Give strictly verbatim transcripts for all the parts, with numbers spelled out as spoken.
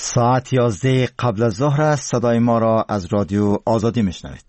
ساعت یازده قبل از ظهر است. صدای ما را از رادیو آزادی میشنوید.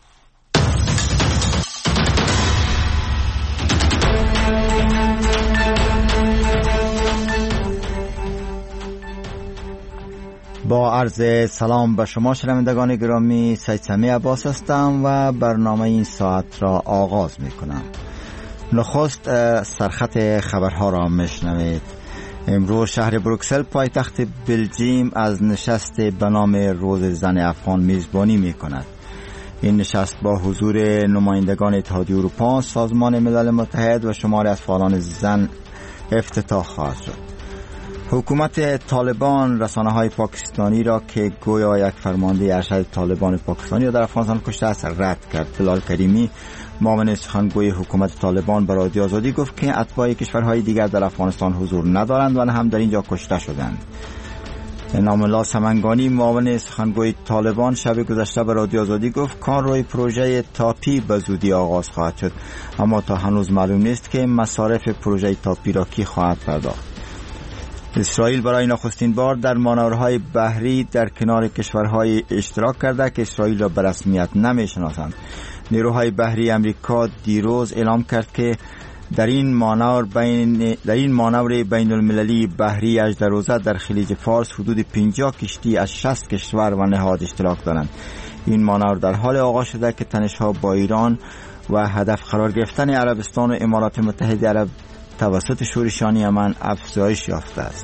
با عرض سلام به شما شنوندگان گرامی، سید سمی عباس هستم و برنامه این ساعت را آغاز می کنم. نخست سرخط خبرها را میشنوید. امروز شهر بروکسل پایتخت بلژیم از نشست به نام روز زن افغان میزبانی می کند. این نشست با حضور نمایندگان اتحادیه اروپا، سازمان ملل متحد و شماری از فعالان زن افتتاح خواهد شد. حکومت طالبان رسانه‌های پاکستانی را که گویا یک فرمانده ارشد طالبان پاکستانی را در افغانستان کشته است رد کرد. بلال کریمی، معاون سخنگوی حکومت طالبان، به رادیو آزادی گفت که اتباع کشورهای دیگر در افغانستان حضور ندارند و نه هم در اینجا کشته شدند. انعام الله سمنگانی، معاون سخنگوی طالبان، شب گذشته به رادیو آزادی گفت کارروی پروژه تاپی به زودی آغاز خواهد شد، اما تا هنوز معلوم نیست که مصارف پروژه تاپی را کی خواهد پرداخت. اسرائیل برای نخستین بار در مانورهای بحری در کنار کشورهای اشتراک کرده که اسرائیل را به رسمیت نمی‌شناسند. نیروهای بحری امریکا دیروز اعلام کرد که در این مانور بین در این مانور بین المللی بحری اژدروزه در خلیج فارس حدود پنجاه کشتی از شصت کشور و نهاد اشتراک دارند. این مانور در حال آغاز شده که تنش‌ها با ایران و هدف قرار گرفتن عربستان و امارات متحده عرب توسط شورشیان یمن افزایش یافته است.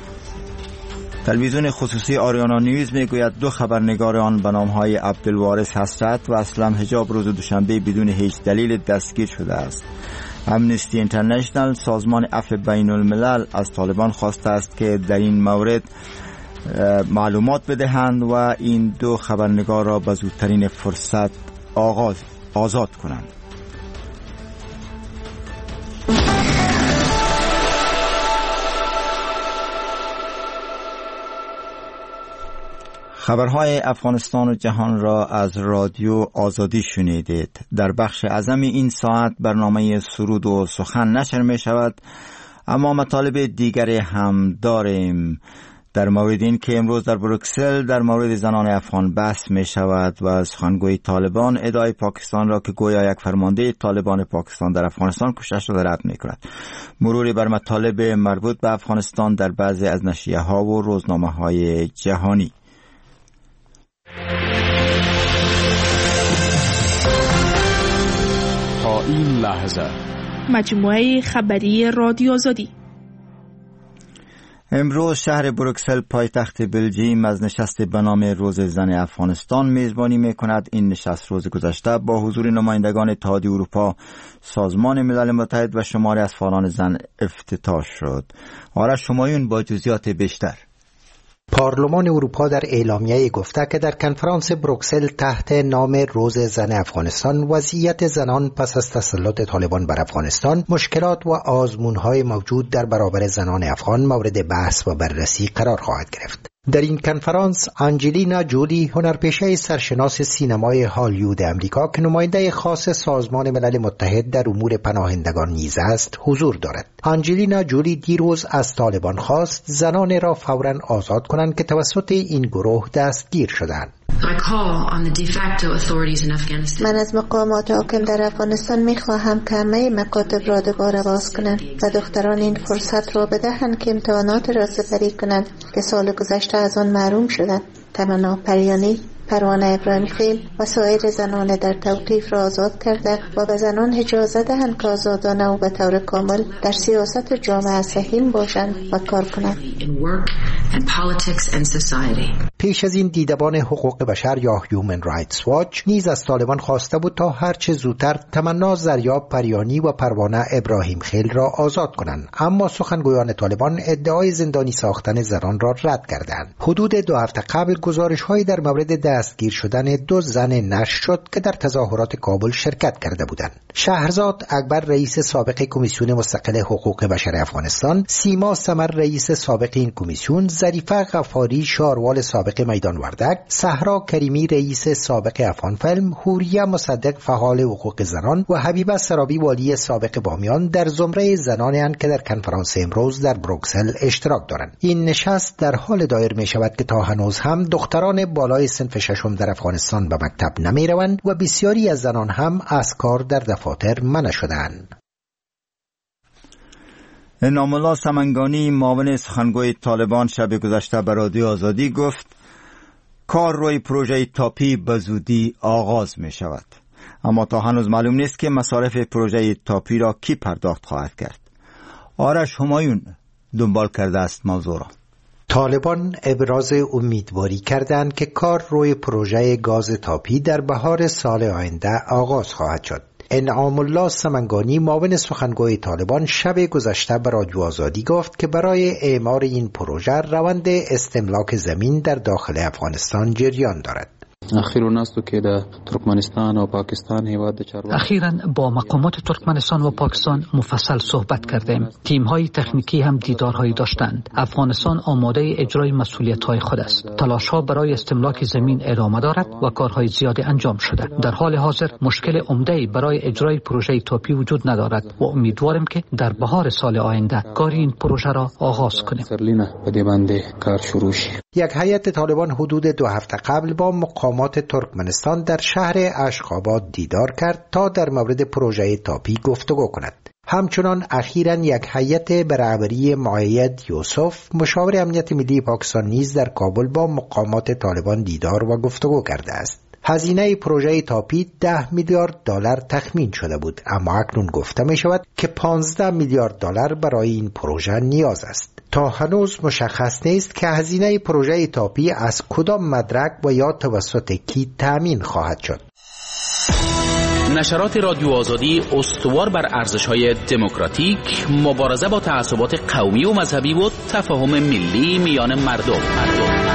تلویزیون خصوصی آریانا نیوز میگوید دو خبرنگار آن به نام‌های عبدالوارث حسرت و اسلم حجاب روز دوشنبه بدون هیچ دلیل دستگیر شده است. امنستی اینترنشنال، سازمان عفو بین الملل، از طالبان خواسته است که در این مورد معلومات بدهند و این دو خبرنگار را به زودترین فرصت آغاز آزاد کنند. خبرهای افغانستان و جهان را از رادیو آزادی شنیدید. در بخش اعظم این ساعت برنامه سرود و سخن نشر می شود، اما مطالب دیگری هم داریم. در مورد این که امروز در بروکسل در مورد زنان افغان بحث می شود و سخنگوی طالبان ادعای پاکستان را که گویا یک فرمانده طالبان پاکستان در افغانستان کشته شده رد می کند. مروری بر مطالب مربوط به افغانستان در بعضی از نشریه ها و روزنامه های جهانی. تا این لحظه مجموعه خبری رادیو آزادی. امروز شهر بروکسل پایتخت بلژیم از نشست به نام روز زن افغانستان میزبانی میکند. این نشست روز گذشته با حضور نمایندگان اتحادیه اروپا، سازمان ملل متحد و شماری از فعالان زن افتتاح شد. آرش همایون با جزئیات بیشتر. پارلمان اروپا در اعلامیه گفته که در کنفرانس بروکسل تحت نام روز زن افغانستان وضعیت زنان پس از تسلط طالبان بر افغانستان، مشکلات و آزمون‌های موجود در برابر زنان افغان مورد بحث و بررسی قرار خواهد گرفت. در این کنفرانس آنجلینا جولی، هنرپیشه سرشناس سینمای هالیوود امریکا که نماینده خاص سازمان ملل متحد در امور پناهندگان نیز است، حضور دارد. آنجلینا جولی دیروز از طالبان خواست زنان را فوراً آزاد کنند که توسط این گروه دستگیر شدند. من از مقامات حاکم در افغانستان میخواهم که همه مکاتب را دوباره باز کنند و دختران این فرصت را بدهند که امتحانات را سپری کنند که سال گذشته از آن محروم شدند. تمنا پریانی، پروانه ابراهیم خیل و سایر زنان در توقیف را آزاد کرده و به زنان اجازه دهند که آزادانه و به طور کامل در سیاست جامعه سهیم باشند و کار کنند. پیش از این دیدبان حقوق بشر یا هیومن رایتس واچ نیز از طالبان خواسته بود تا هرچه زودتر تمنا زریاب پریانی و پروانه ابراهیم خیل را آزاد کنند، اما سخنگویان طالبان ادعای زندانی ساختن زنان را رد کردند. حدود دو هفته قبل گزارش‌هایی در مورد دستگیر شدن دو زن نشر شد که در تظاهرات کابل شرکت کرده بودند. شهرزاد اکبر رئیس سابق کمیسیون مستقل حقوق بشر افغانستان، سیما سمر رئیس سابق این کمیسیون ظریفه غفاری شاروال سابق میدان وردک، صحرا کریمی رئیس سابق افغان فیلم، حوریه مصدق فعال حقوق زنان و حبیبه سرابی والی سابق بامیان در زمره زنانی اند که در کنفرانس امروز در بروکسل اشتراک دارند. این نشست در حال دایر می شود که تا هنوز هم دختران بالای صنف ششم در افغانستان به مکتب نمی روند و بسیاری از زنان هم از کار در دفاتر منع شدند. انعام الله سمنگانی معاون سخنگوی طالبان شب گذشته به رادیو آزادی گفت کار روی پروژه تاپی به زودی آغاز می شود، اما تا هنوز معلوم نیست که مصارف پروژه تاپی را کی پرداخت خواهد کرد. آرش همایون دنبال کرده است موضوع را. طالبان ابراز امیدواری کردند که کار روی پروژه گاز تاپی در بهار سال آینده آغاز خواهد شد. انعام الله سمنگانی معاون سخنگوی طالبان شب گذشته به رادیو آزادی گفت که برای اعمار این پروژه روند استملاک زمین در داخل افغانستان جریان دارد. اخیراً با مقامات ترکمنستان و پاکستان مفصل صحبت کردیم. تیم‌های تکنیکی هم دیدارهایی داشتند. افغانستان آماده اجرای مسئولیت‌های خود است. تلاش‌ها برای استملاک زمین ادامه دارد و کارهای زیادی انجام شده. در حال حاضر مشکل عمده‌ای برای اجرای پروژه تاپی وجود ندارد و امیدواریم که در بهار سال آینده کار این پروژه را آغاز کنیم. یک هیئت طالبان حدود دو هفته قبل با مقامات ترکمنستان در شهر اشخاباد دیدار کرد تا در مورد پروژه تاپی گفتگو کند. همچنان اخیراً یک هیئت به رهبری مؤید یوسف مشاور امنیت ملی پاکستان نیز در کابل با مقامات طالبان دیدار و گفتگو کرده است. هزینه پروژه تاپی ده میلیارد دلار تخمین شده بود، اما اکنون گفته می شود که پانزده میلیارد دلار برای این پروژه نیاز است. تا هنوز مشخص نیست که هزینه پروژه تاپی از کدام مدرک و یا توسط کی تامین خواهد شد. نشرات رادیو آزادی استوار بر ارزش‌های دموکراتیک، مبارزه با تعصبات قومی و مذهبی و تفاهم ملی میان مردم. مردم.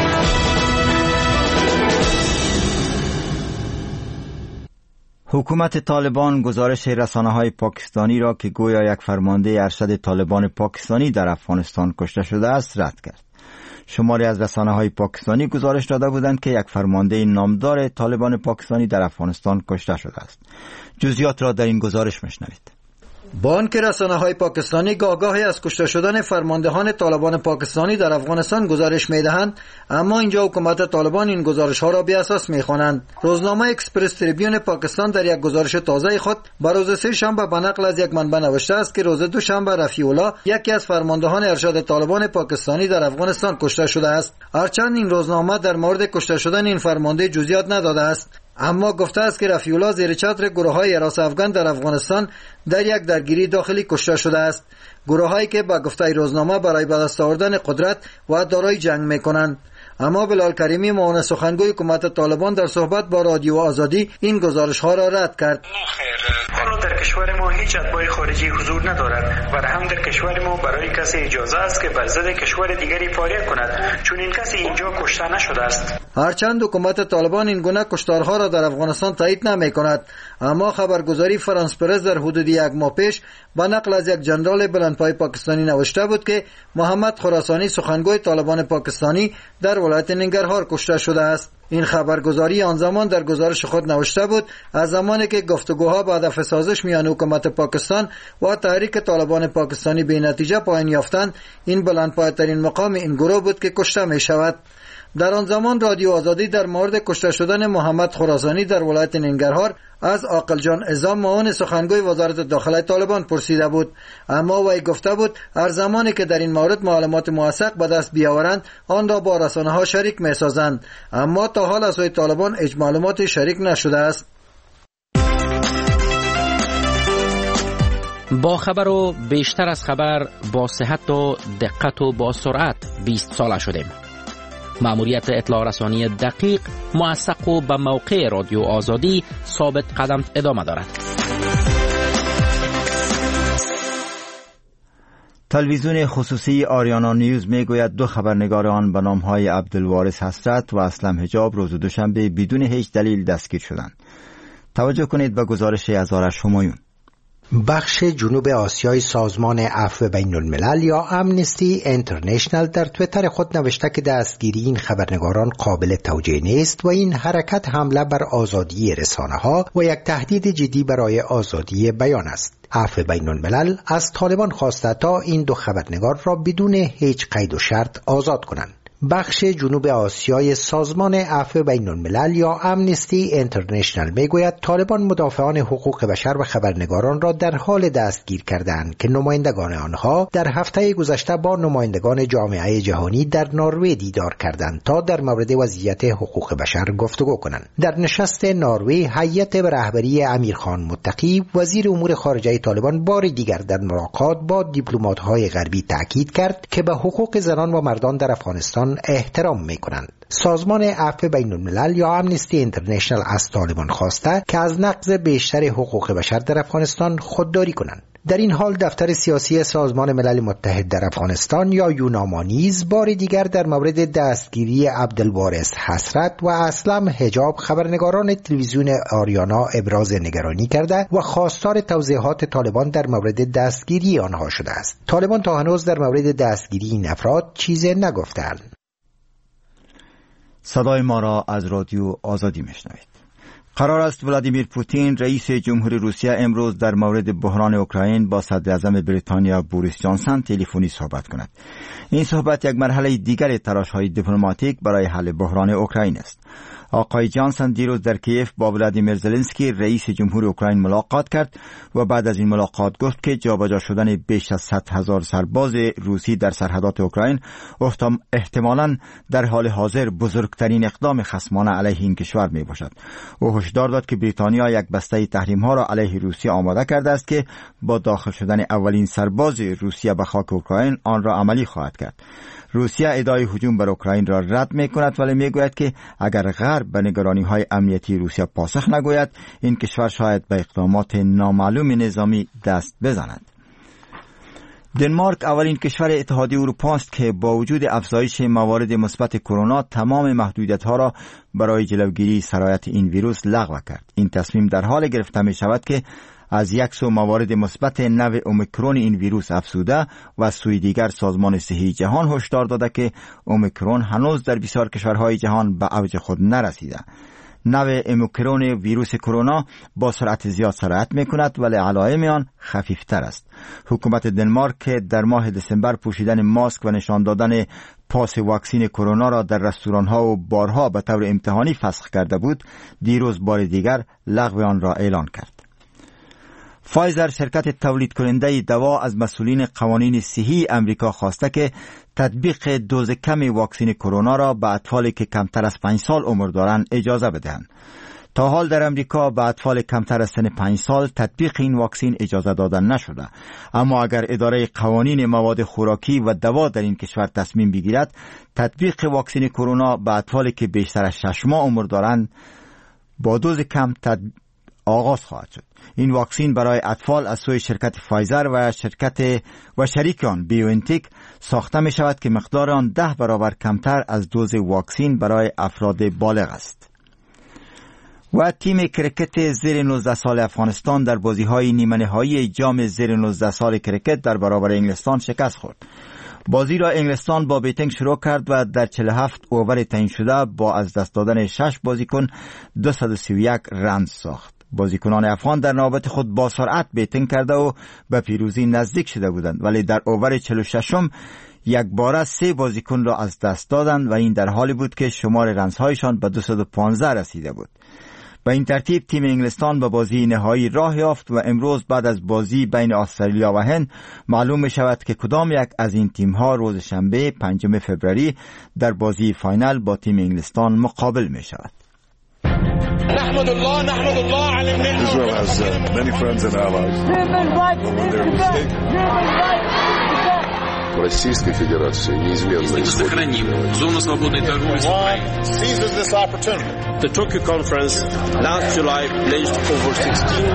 حکومت طالبان گزارش رسانه‌های پاکستانی را که گویا یک فرمانده ارشد طالبان پاکستانی در افغانستان کشته شده است رد کرد. شماری از رسانه‌های پاکستانی گزارش داده بودند که یک فرمانده نامدار طالبان پاکستانی در افغانستان کشته شده است. جزئیات را در این گزارش میشنوید. با آنکه رسانه‌های پاکستانی گاهگاهی از کشته شدن فرماندهان طالبان پاکستانی در افغانستان گزارش می‌دهند، اما اینجا حکومت طالبان این گزارش‌ها را بی‌اساس می‌خوانند. روزنامه اکسپرس تریبیون پاکستان در یک گزارش تازه خود بر روز سه شنبه به نقل از یک منبع نوشته است که روز دوشنبه رفیع الله یکی از فرماندهان ارشد طالبان پاکستانی در افغانستان کشته شده است. هرچند این روزنامه در مورد کشته شدن این فرمانده جزئیات نداده است، اما گفته است که رفیع الله زیر چتر گروه‌های حراس افغان در افغانستان در یک درگیری داخلی کشته شده است. گروه‌هایی که با گفته روزنامه برای به دست آوردن قدرت و دارای جنگ می‌کنند. اما بلال کریمی معاون سخنگوی حکومت طالبان در صحبت با رادیو آزادی این گزارش‌ها را رد کرد. حالا در کشور ما هیچ اتباع خارجی حضور ندارد و هم در کشور ما برای کسی اجازه است که بر ضد کشور دیگری فعالیت کند، چون این کسی اینجا کشته نشده است. هرچند حکومت طالبان این گونه کشتارها را در افغانستان تایید نمی‌کند، اما خبرگزاری فرانس پرس در حدود یک ماه پیش با نقل از یک جنرال بلندپای پاکستانی نوشته بود که محمد خراسانی سخنگوی طالبان پاکستانی در ولایت ننگرهار کشته شده است. این خبرگزاری آن زمان در گزارش خود نوشته بود از زمانی که گفتگوها با هدف سازش میان حکومت پاکستان و تحریک طالبان پاکستانی به نتیجه پایان یافتند، این بلندپایه‌ترین مقام این گروه بود که کشته می شود. در آن زمان رادیو آزادی در مورد کشته شدن محمد خراسانی در ولایت ننگرهار از عاقل جان اعظام معاون سخنگوی وزارت داخله طالبان پرسیده بود، اما وی گفته بود هر زمانی که در این مورد معلومات موثق به دست بیاورند آن را با رسانه‌ها شریک می‌سازند، اما تا حال از سوی طالبان هیچ معلوماتی شریک نشده است. با خبر و بیشتر از خبر، با صحت و دقت و با سرعت بیست ساله شدیم. مأموریت اطلاع رسانی دقیق، موثق و به موقع رادیو آزادی ثابت قدم ادامه دارد. تلویزیون خصوصی آریانا نیوز میگوید دو خبرنگار آن به نام‌های عبدالوارث حسرت و اسلم حجاب روز دوشنبه بدون هیچ دلیل دستگیر شدند. توجه کنید به گزارش از آرش همایون. بخش جنوب آسیای سازمان عفو بین الملل یا امنستی اینترنشنل در تویتر خود نوشته که دستگیری این خبرنگاران قابل توجیه نیست و این حرکت حمله بر آزادی رسانه ها و یک تهدید جدی برای آزادی بیان است. عفو بین الملل از طالبان خواسته تا این دو خبرنگار را بدون هیچ قید و شرط آزاد کنند. بخش جنوب آسیای سازمان عفو بین الملل یا امنستی اینترنشنل میگوید طالبان مدافعان حقوق بشر و خبرنگاران را در حال دستگیر کردند که نمایندگان آنها در هفته گذشته با نمایندگان جامعه جهانی در نروژ دیدار کردند تا در مورد وضعیت حقوق بشر گفتگو کنند. در نشست نروژ هیئت به رهبری امیرخان متقی وزیر امور خارجه طالبان بار دیگر در ملاقات با دیپلمات‌های غربی تاکید کرد که به حقوق زنان و مردان در افغانستان احترام می‌کنند. سازمان عفو بین الملل یا امنستی اینترنشنل از طالبان خواسته که از نقض بیشتر حقوق بشر در افغانستان خودداری کنند. در این حال دفتر سیاسی سازمان ملل متحد در افغانستان یا یوناما نیز بار دیگر در مورد دستگیری عبدالوارث حسرت و اسلم حجاب خبرنگاران تلویزیون آریانا ابراز نگرانی کرده و خواستار توضیحات طالبان در مورد دستگیری آنها شده است. طالبان تا هنوز در مورد دستگیری این افراد چیزی نگفتند. صدای ما را از رادیو آزادی میشنوید. قرار است ولادیمیر پوتین رئیس جمهوری روسیه امروز در مورد بحران اوکراین با صدر اعظم بریتانیا بوریس جانسون تلفنی صحبت کند. این صحبت یک مرحله دیگر تلاش‌های دیپلماتیک برای حل بحران اوکراین است. آقای جانسون دیروز در کیف با ولادیمیر زلنسکی رئیس جمهوری اوکراین ملاقات کرد و بعد از این ملاقات گفت که جابجا شدن بیش از صد هزار سرباز روسی در سرحدات اوکراین احتمالاً در حال حاضر بزرگترین اقدام خصمانه علیه این کشور می باشد. او هشدار داد که بریتانیا یک بسته تحریم‌ها را علیه روسیه آماده کرده است که با داخل شدن اولین سرباز روسیه به خاک اوکراین آن را عملی خواهد کرد. روسیه ادعای هجوم بر اوکراین را رد می کند ولی می گوید که اگر غرب به نگرانی های امنیتی روسیه پاسخ نگوید این کشور شاید به اقدامات نامعلوم نظامی دست بزند. دنمارک اولین کشور اتحادیه اروپا است که با وجود افزایش موارد مثبت کرونا تمام محدودیت‌ها را برای جلوگیری سرایت این ویروس لغو کرد. این تصمیم در حال گرفته می شود که از یک سو موارد مثبت نو اومیکرون این ویروس افزوده و از سوی دیگر سازمان صحی جهان هشدار داده که اومیکرون هنوز در بسیار کشورهای جهان به اوج خود نرسیده. نو اومیکرون ویروس کرونا با سرعت زیاد سرایت می‌کند ولی علائم آن خفیفتر است. حکومت دنمارک در ماه دسامبر پوشیدن ماسک و نشان دادن پاس واکسین کرونا را در رستوران‌ها و بارها به طور امتحانی فسخ کرده بود، دیروز بار دیگر لغو آن را اعلان کرد. فایزر شرکت تولید کننده دوا از مسئولین قوانین صحی امریکا خواسته که تطبیق دوز کم واکسن کرونا را به اطفالی که کمتر از پنج سال عمر دارند اجازه بدهند. تا حال در امریکا به اطفال کمتر از سن پنج سال تطبیق این واکسن اجازه دادن نشده، اما اگر اداره قوانین مواد خوراکی و دوا در این کشور تصمیم بگیرد تطبیق واکسن کرونا به اطفالی که بیشتر از شش ماه عمر دارند با دوز کم تطبیق آغاز خواهد شد. این واکسن برای اطفال از سوی شرکت فایزر و شرکت و شریک آن بیوانتک ساخته می شود که مقدار آن ده برابر کمتر از دوز واکسن برای افراد بالغ است. و تیم کرکت زیر نوزده سال افغانستان در بازی‌های نیمه نهایی جام زیر نوزده سال کرکت در برابر انگلستان شکست خورد. بازی را انگلستان با بیتینگ شروع کرد و در چهل و هفت اوور تعیین شده با از دست دادن شش بازیکن دویست و سی و یک رن ساخت. بازیکنان افغان در نوبت خود با سرعت بیتینگ کرده و به پیروزی نزدیک شده بودند ولی در اوور چهل و ششم یک باره سه بازیکن را از دست دادند و این در حالی بود که شمار رنزهایشان به دویست و پانزده رسیده بود. به این ترتیب تیم انگلستان به بازی نهایی راه یافت و امروز بعد از بازی بین استرالیا و هند معلوم می شود که کدام یک از این تیم ها روز شنبه پنجم فوریه در بازی فاینال با تیم انگلستان مقابل می شود. نحمد الله نحمد الله على النعمة. Israel has uh, many friends and allies. Российской Федерации неизменно сохраним зону свободной торговли с Украиной. Seizes this opportunity. The Tokyo conference last July pledged over sixteen.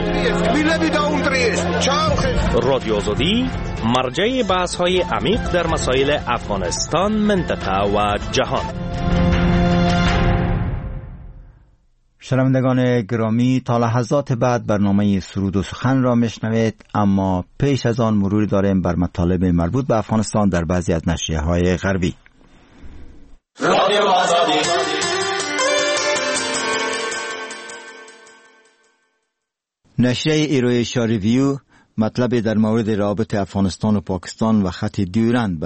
رادیو آزادی مرجع بحث‌های عمیق در مسائل افغانستان، منطقه و جهان. شنوندگان گرامی، تا لحظات بعد برنامه سرود و سخن را میشنوید، اما پیش از آن مروری داریم بر مطالب مربوط به افغانستان در بعضی از نشریه‌های غربی. رادیو آزادی. نشریه ایرویشیا ریویو مطلب در مورد رابطه افغانستان و پاکستان و خط دیورند